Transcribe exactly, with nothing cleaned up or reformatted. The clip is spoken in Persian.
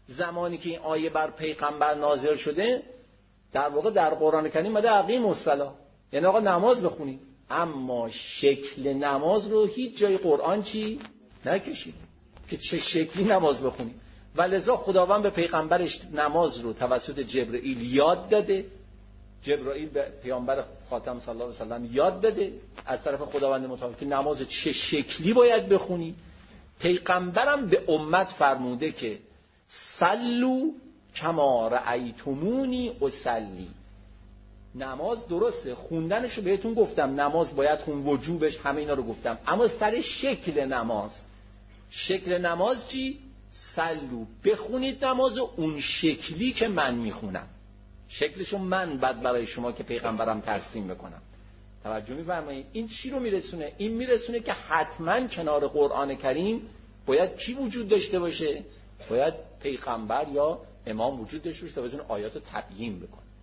زمانی که این آیه بر پیغمبر نازل شده در واقع در قرآن کریم اومده اقیموا الصلاة، یعنی آقا نماز بخونید، اما شکل نماز رو هیچ جای قرآن چی نکشید که چه شکلی نماز بخونید. ولذا خداوند به پیغمبرش نماز رو توسط جبرئیل یاد داده، جبرئیل به پیامبر خاتم صلی الله علیه و سلم یاد داده از طرف خداوند متعال که نماز چه شکلی باید بخونی. پیغمبرم به امت فرموده که صلوا کما رأیتمونی اصلی. نماز درسته خوندنشو بهتون گفتم، نماز باید خون، وجوبش، همه اینا رو گفتم، اما سر شکل نماز، شکل نماز چی؟ صلو، بخونید نماز اون شکلی که من میخونم، شکلشو من بعد برای شما که پیغمبرم ترسیم بکنم. توجه می‌فرمایید؟ این چی رو میرسونه؟ این میرسونه که حتما کنار قرآن کریم باید چی وجود داشته باشه؟ باید پیغمبر یا امام وجود داشته باشه تا بتونه آیاتو تبیین بکنه.